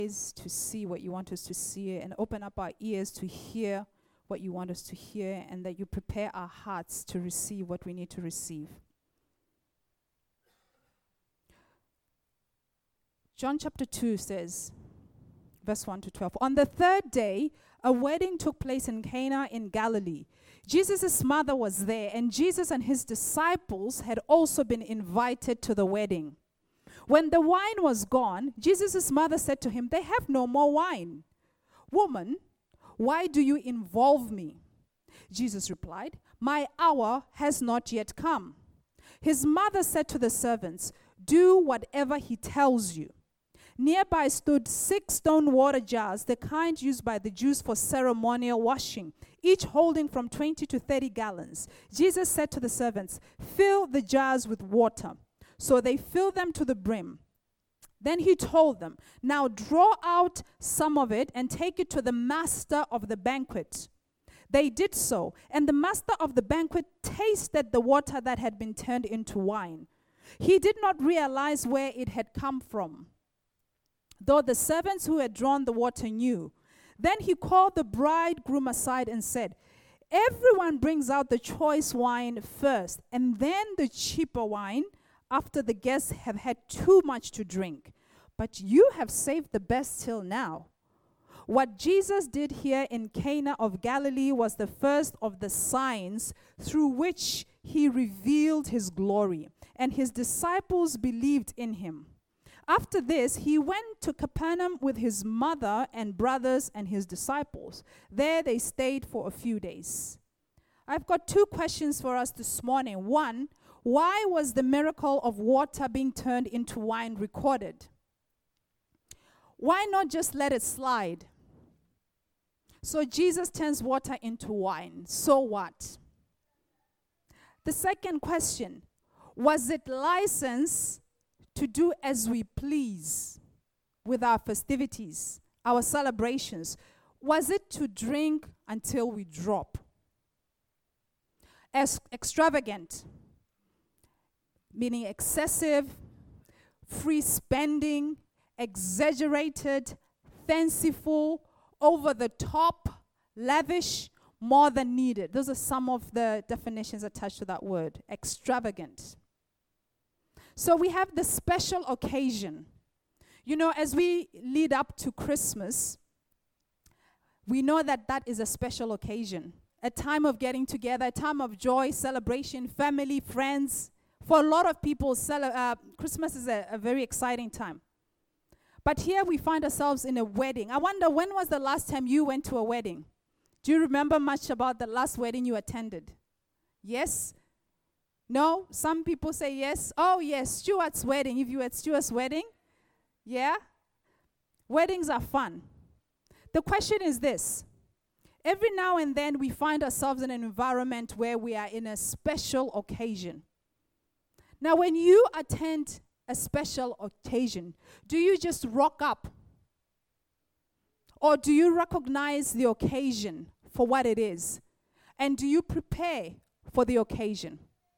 eyes to see what you want us to see, and open up our ears to hear what you want us to hear, and that you prepare our hearts to receive what we need to receive. John chapter 2 says, verse 1 to 12, on the third day, a wedding took place in Cana in Galilee. Jesus' mother was there, and Jesus and his disciples had also been invited to the wedding. When the wine was gone, Jesus' mother said to him, they have no more wine. Woman, why do you involve me? Jesus replied, my hour has not yet come. His mother said to the servants, do whatever he tells you. Nearby stood 6 stone water jars, the kind used by the Jews for ceremonial washing, each holding from 20 to 30 gallons. Jesus said to the servants, fill the jars with water. So they filled them to the brim. Then he told them, now draw out some of it and take it to the master of the banquet. They did so, and the master of the banquet tasted the water that had been turned into wine. He did not realize where it had come from, though the servants who had drawn the water knew. Then he called the bridegroom aside and said, everyone brings out the choice wine first, and then the cheaper wine after the guests have had too much to drink. But you have saved the best till now. What Jesus did here in Cana of Galilee was the first of the signs through which he revealed his glory, and his disciples believed in him. After this, he went to Capernaum with his mother and brothers and his disciples. There they stayed for a few days. I've got 2 questions for us this morning. One, why was the miracle of water being turned into wine recorded? Why not just let it slide? So Jesus turns water into wine. So what? The second question, was it license to do as we please with our festivities, our celebrations? Was it to drink until we drop? As extravagant, meaning excessive, free spending, exaggerated, fanciful, over the top, lavish, more than needed. Those are some of the definitions attached to that word, extravagant. So we have the special occasion. You know, as we lead up to Christmas, we know that that is a special occasion, a time of getting together, a time of joy, celebration, family, friends. For a lot of people, Christmas is a very exciting time. But here we find ourselves in a wedding. I wonder, when was the last time you went to a wedding? Do you remember much about the last wedding you attended? Yes? No? Some people say yes. Oh, yes, Stuart's wedding. If you were at Stuart's wedding, yeah? Weddings are fun. The question is this. Every now and then we find ourselves in an environment where we are in a special occasion. Now, when you attend a special occasion, do you just rock up? Or do you recognize the occasion for what it is? And do you prepare for the occasion?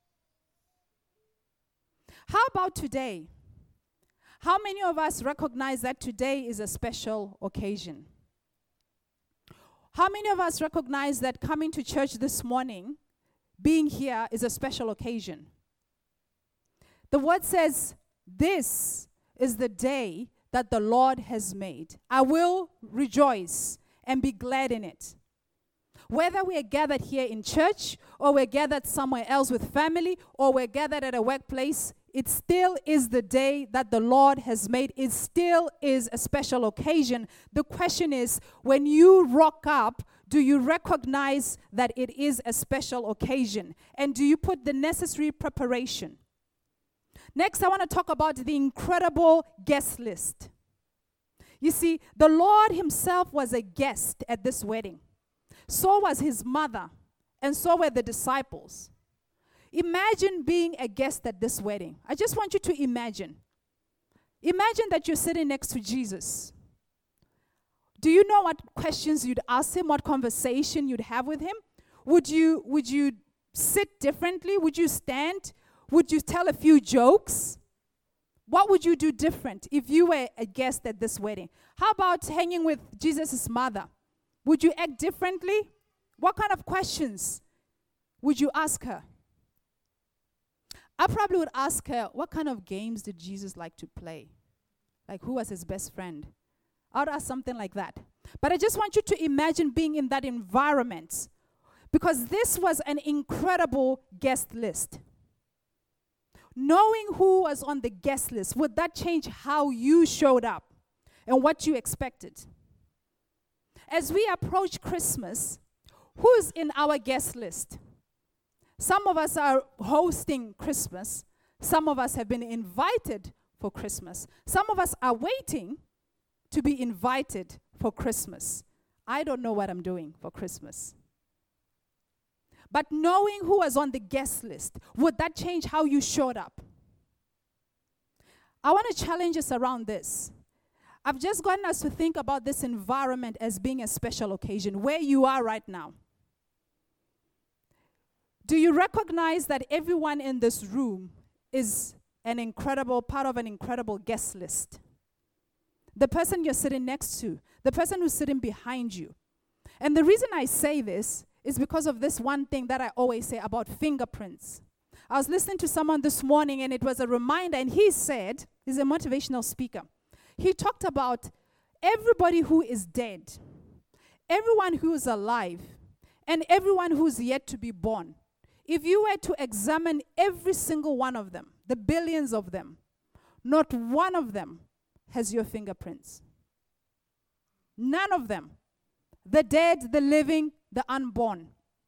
How about today? How many of us recognize that today is a special occasion? How many of us recognize that coming to church this morning, being here, is a special occasion? The word says, this is the day that the Lord has made. I will rejoice and be glad in it. Whether we are gathered here in church, or we're gathered somewhere else with family, or we're gathered at a workplace, it still is the day that the Lord has made. It still is a special occasion. The question is, when you rock up, do you recognize that it is a special occasion? And do you put the necessary preparation? Next, I want to talk about the incredible guest list. You see, the Lord himself was a guest at this wedding. So was his mother, and so were the disciples. Imagine being a guest at this wedding. I just want you to imagine. Imagine that you're sitting next to Jesus. Do you know what questions you'd ask him, what conversation you'd have with him? Would you sit differently? Would you stand? Would you tell a few jokes? What would you do different if you were a guest at this wedding? How about hanging with Jesus' mother? Would you act differently? What kind of questions would you ask her? I probably would ask her, what kind of games did Jesus like to play? Like, who was his best friend? I would ask something like that. But I just want you to imagine being in that environment, because this was an incredible guest list. Knowing who was on the guest list, would that change how you showed up and what you expected? As we approach Christmas, who's in our guest list? Some of us are hosting Christmas. Some of us have been invited for Christmas. Some of us are waiting to be invited for Christmas. I don't know what I'm doing for Christmas. But knowing who was on the guest list, would that change how you showed up? I want to challenge us around this. I've just gotten us to think about this environment as being a special occasion, where you are right now. Do you recognize that everyone in this room is an incredible, part of an incredible guest list? The person you're sitting next to, the person who's sitting behind you. And the reason I say this is because of this one thing that I always say about fingerprints. I was listening to someone this morning, and it was a reminder, and he said, he's a motivational speaker. He talked about everybody who is dead, everyone who is alive, and everyone who's yet to be born. If you were to examine every single one of them, the billions of them, not one of them has your fingerprints. None of them. The dead, the living, the unborn.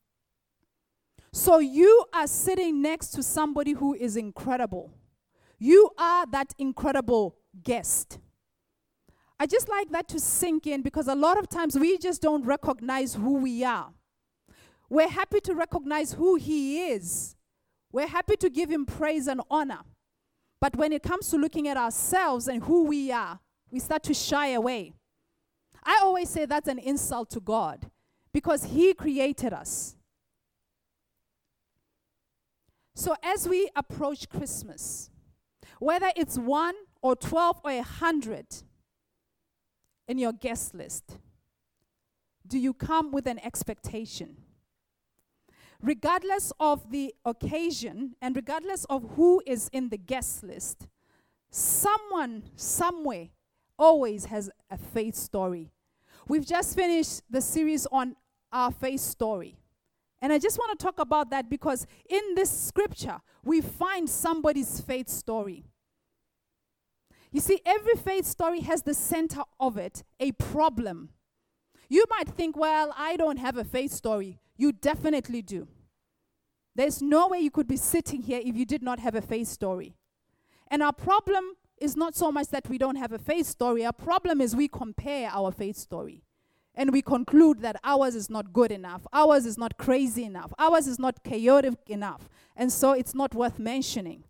So you are sitting next to somebody who is incredible. You are that incredible guest. I just like that to sink in, because a lot of times we just don't recognize who we are. We're happy to recognize who he is. We're happy to give him praise and honor. But when it comes to looking at ourselves and who we are, we start to shy away. I always say that's an insult to God, because he created us. So as we approach Christmas, whether it's 1 or 12 or 100 in your guest list, do you come with an expectation? Regardless of the occasion and regardless of who is in the guest list, someone, somewhere, always has a faith story. We've just finished the series on our faith story. And I just want to talk about that, because in this scripture, we find somebody's faith story. You see, every faith story has the center of it a problem. You might think, well, I don't have a faith story. You definitely do. There's no way you could be sitting here if you did not have a faith story. And our problem is not so much that we don't have a faith story. Our problem is we compare our faith story. And we conclude that ours is not good enough. Ours is not crazy enough. Ours is not chaotic enough. And so it's not worth mentioning.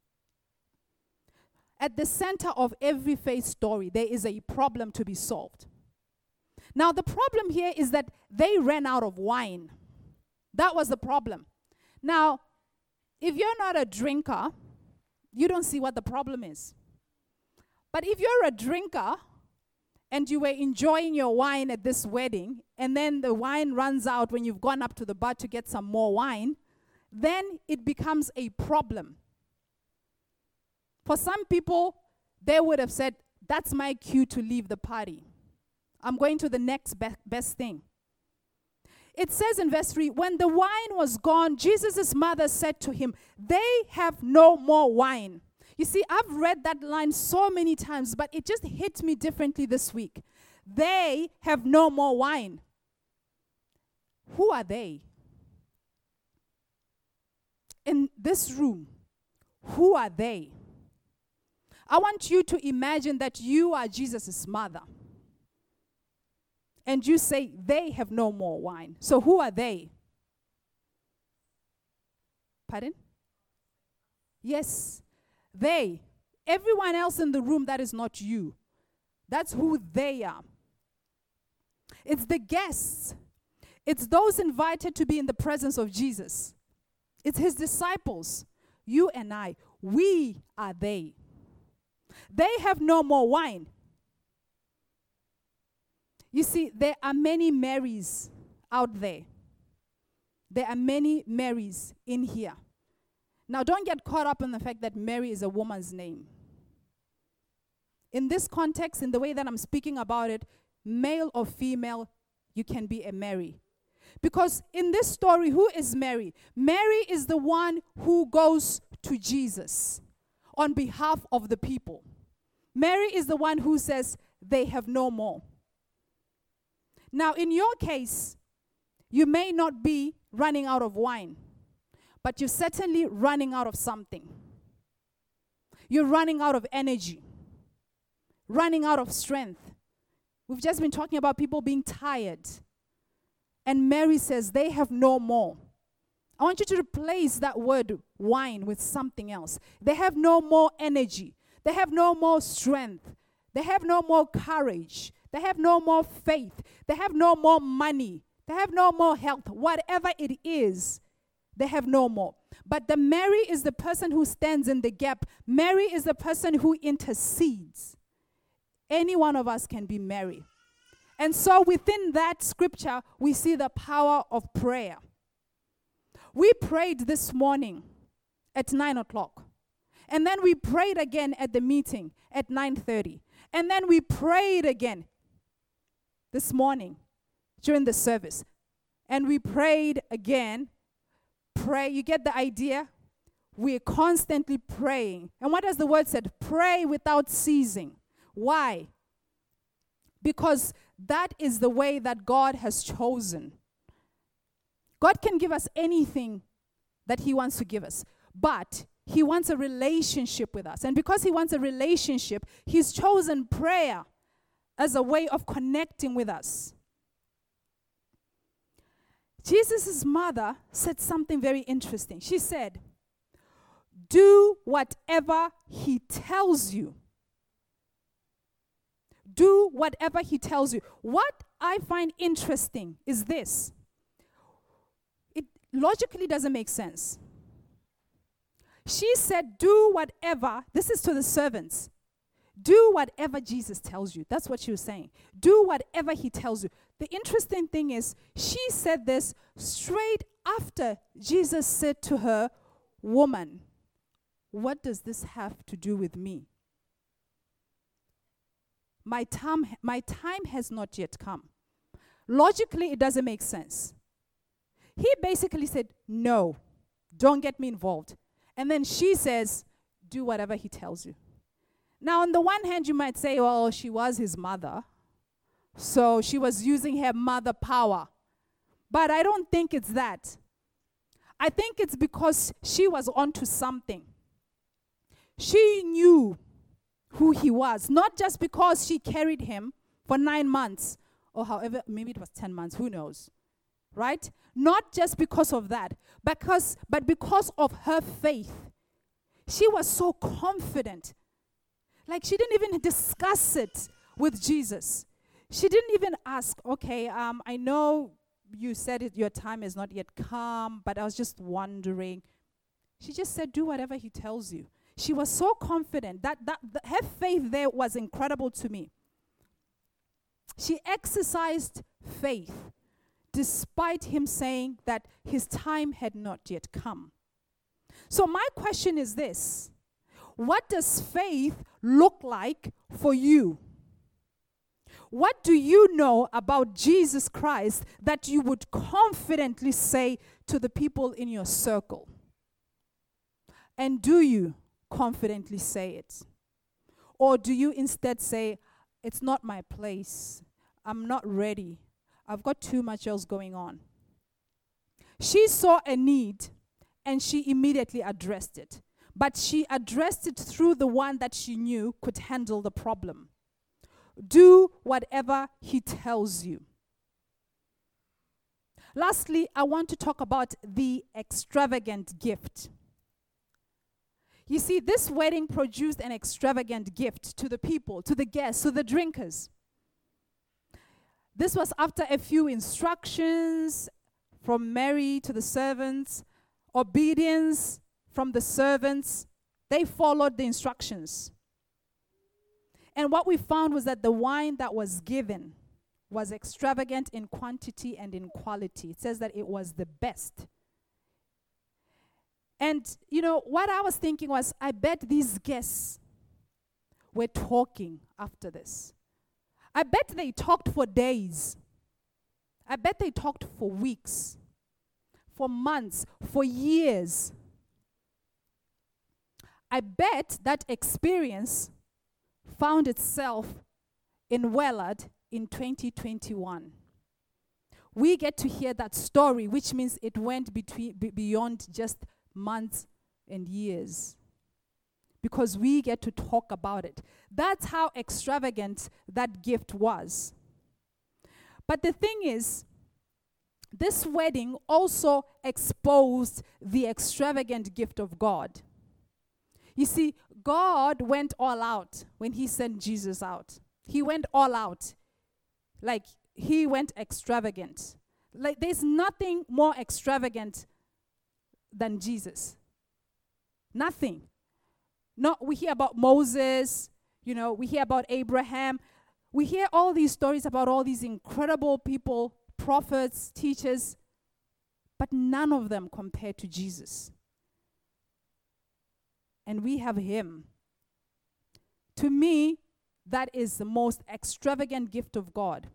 At the center of every faith story, there is a problem to be solved. Now, the problem here is that they ran out of wine. That was the problem. Now, if you're not a drinker, you don't see what the problem is. But if you're a drinker and you were enjoying your wine at this wedding, and then the wine runs out when you've gone up to the bar to get some more wine, then it becomes a problem. For some people, they would have said, that's my cue to leave the party. I'm going to the next best thing. It says in verse 3, when the wine was gone, Jesus' mother said to him, they have no more wine. You see, I've read that line so many times, but it just hit me differently this week. They have no more wine. Who are they? In this room, who are they? I want you to imagine that you are Jesus' mother. And you say, they have no more wine. So who are they? Pardon? Yes, they. Everyone else in the room that is not you. That's who they are. It's the guests. It's those invited to be in the presence of Jesus. It's his disciples. You and I. We are they. They have no more wine. You see, there are many Marys out there. There are many Marys in here. Now, don't get caught up in the fact that Mary is a woman's name. In this context, in the way that I'm speaking about it, male or female, you can be a Mary. Because in this story, who is Mary? Mary is the one who goes to Jesus on behalf of the people. Mary is the one who says, they have no more. Now, in your case, you may not be running out of wine, but you're certainly running out of something. You're running out of energy, running out of strength. We've just been talking about people being tired. And Mary says, they have no more. I want you to replace that word wine with something else. They have no more energy. They have no more strength. They have no more courage. They have no more faith. They have no more money. They have no more health. Whatever it is, they have no more. But the Mary is the person who stands in the gap. Mary is the person who intercedes. Any one of us can be Mary. And so within that scripture, we see the power of prayer. We prayed this morning at 9 o'clock. And then we prayed again at the meeting at 9:30. And then we prayed again this morning during the service. And we prayed again. Pray. You get the idea? We're constantly praying. And what does the word say? Pray without ceasing. Why? Because that is the way that God has chosen. God can give us anything that He wants to give us, but He wants a relationship with us. And because He wants a relationship, He's chosen prayer as a way of connecting with us. Jesus' mother said something very interesting. She said, do whatever He tells you. Do whatever He tells you. What I find interesting is this. It logically doesn't make sense. She said, do whatever. This is to the servants. Do whatever Jesus tells you. That's what she was saying. Do whatever He tells you. The interesting thing is, she said this straight after Jesus said to her, woman, what does this have to do with me? My time has not yet come. Logically, it doesn't make sense. He basically said, no, don't get me involved. And then she says, do whatever He tells you. Now, on the one hand, you might say, well, she was His mother, so she was using her mother power. But I don't think it's that. I think it's because she was onto something. She knew who He was, not just because she carried Him for 9 months, or however, maybe it was 10 months, who knows, right? Not just because of that, but because of her faith. She was so confident. Like, she didn't even discuss it with Jesus. She didn't even ask, okay, I know you said it, your time has not yet come, but I was just wondering. She just said, do whatever He tells you. She was so confident that her faith there was incredible to me. She exercised faith despite Him saying that His time had not yet come. So my question is this: what does faith look like for you? What do you know about Jesus Christ that you would confidently say to the people in your circle? And do you confidently say it? Or do you instead say, it's not my place, I'm not ready, I've got too much else going on? She saw a need and she immediately addressed it. But she addressed it through the one that she knew could handle the problem. Do whatever He tells you. Lastly, I want to talk about the extravagant gift. You see, this wedding produced an extravagant gift to the people, to the guests, to the drinkers. This was after a few instructions from Mary to the servants, obedience from the servants. They followed the instructions. And what we found was that the wine that was given was extravagant in quantity and in quality. It says that it was the best. And, what I was thinking was, I bet these guests were talking after this. I bet they talked for days. I bet they talked for weeks, for months, for years. I bet that experience found itself in Wellard in 2021. We get to hear that story, which means it went beyond just months and years, because we get to talk about it. That's how extravagant that gift was. But the thing is, this wedding also exposed the extravagant gift of God. You see, God went all out when he sent Jesus out. He went all out. Like, he went extravagant. Like, there's nothing more extravagant than Jesus. Nothing. No, we hear about Moses, we hear about Abraham. We hear all these stories about all these incredible people, prophets, teachers, but none of them compare to Jesus. And we have him. To me, that is the most extravagant gift of God.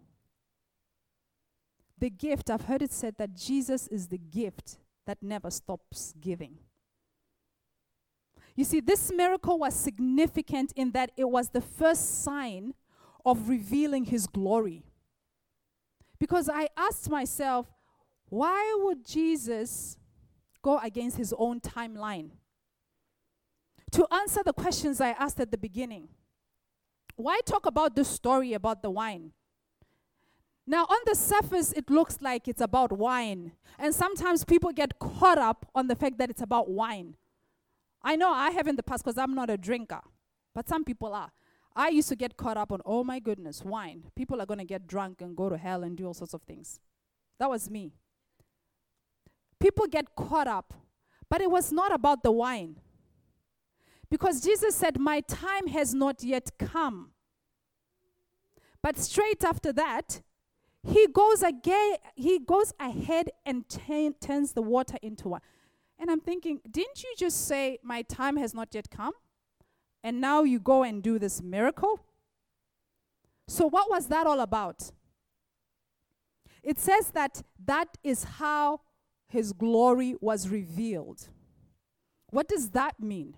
The gift, I've heard it said that Jesus is the gift that never stops giving. You see, this miracle was significant in that it was the first sign of revealing his glory. Because I asked myself, why would Jesus go against his own timeline? To answer the questions I asked at the beginning, why talk about the story about the wine? Now, on the surface, it looks like it's about wine. And sometimes people get caught up on the fact that it's about wine. I know I have in the past because I'm not a drinker, but some people are. I used to get caught up on, oh my goodness, wine. People are going to get drunk and go to hell and do all sorts of things. That was me. People get caught up, but it was not about the wine. Because Jesus said, my time has not yet come. But straight after that, he goes ahead and turns the water into wine. And I'm thinking, didn't you just say, my time has not yet come? And now you go and do this miracle? So what was that all about? It says that is how his glory was revealed. What does that mean?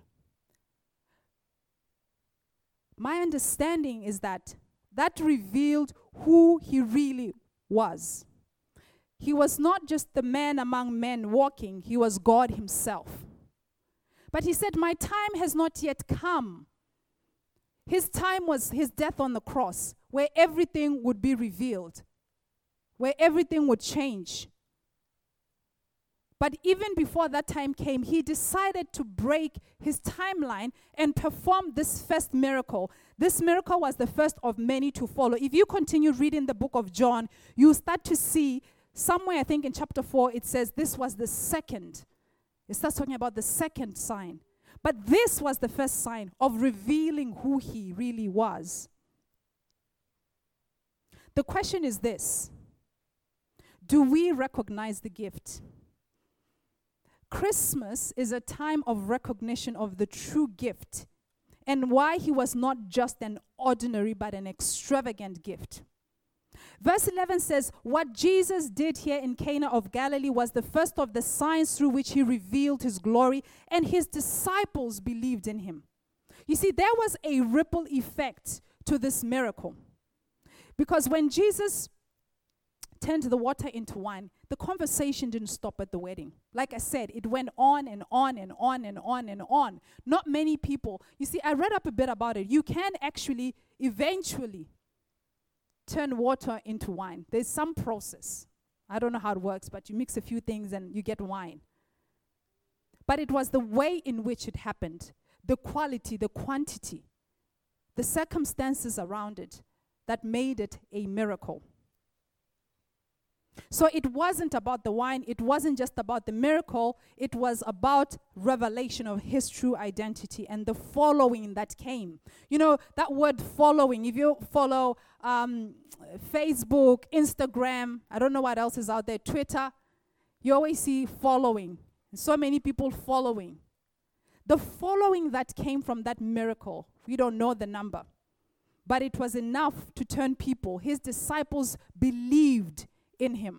My understanding is that revealed who he really was. He was not just the man among men walking, he was God himself. But he said, my time has not yet come. His time was his death on the cross, where everything would be revealed, where everything would change. But even before that time came, he decided to break his timeline and perform this first miracle. This miracle was the first of many to follow. If you continue reading the book of John, you start to see somewhere, I think in chapter 4, it says this was the second. It starts talking about the second sign. But this was the first sign of revealing who he really was. The question is this: do we recognize the gift? Christmas is a time of recognition of the true gift and why he was not just an ordinary but an extravagant gift. Verse 11 says, what Jesus did here in Cana of Galilee was the first of the signs through which he revealed his glory, and his disciples believed in him. You see, there was a ripple effect to this miracle. Because when Jesus turned the water into wine, the conversation didn't stop at the wedding. Like I said, it went on and on and on and on and on. Not many people. You see, I read up a bit about it. You can actually eventually turn water into wine. There's some process. I don't know how it works, but you mix a few things and you get wine. But it was the way in which it happened, the quality, the quantity, the circumstances around it that made it a miracle. So it wasn't about the wine, it wasn't just about the miracle, it was about revelation of his true identity and the following that came. You know, that word following, if you follow Facebook, Instagram, I don't know what else is out there, Twitter, you always see following. So many people following. The following that came from that miracle, we don't know the number, but it was enough to turn people. His disciples believed in him.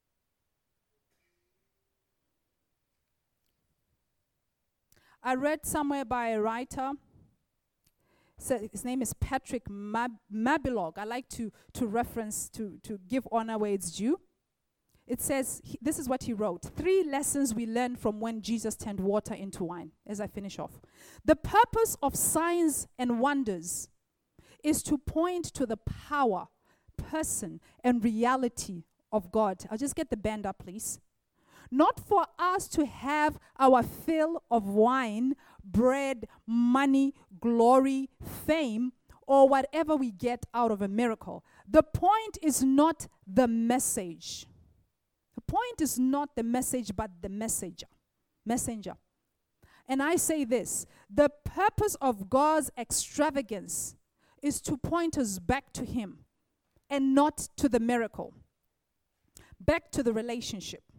I read somewhere by a writer, so his name is Patrick Mabillog. I like to reference, to give honor where it's due. It says, this is what he wrote: 3 lessons we learned from when Jesus turned water into wine, as I finish off. The purpose of signs and wonders is to point to the power, person, and reality of God. I'll just get the band up, please. Not for us to have our fill of wine, bread, money, glory, fame, or whatever we get out of a miracle. The point is not the message. The point is not the message, but the messenger. And I say this: the purpose of God's extravagance is to point us back to him and not to the miracle. Back to the relationship.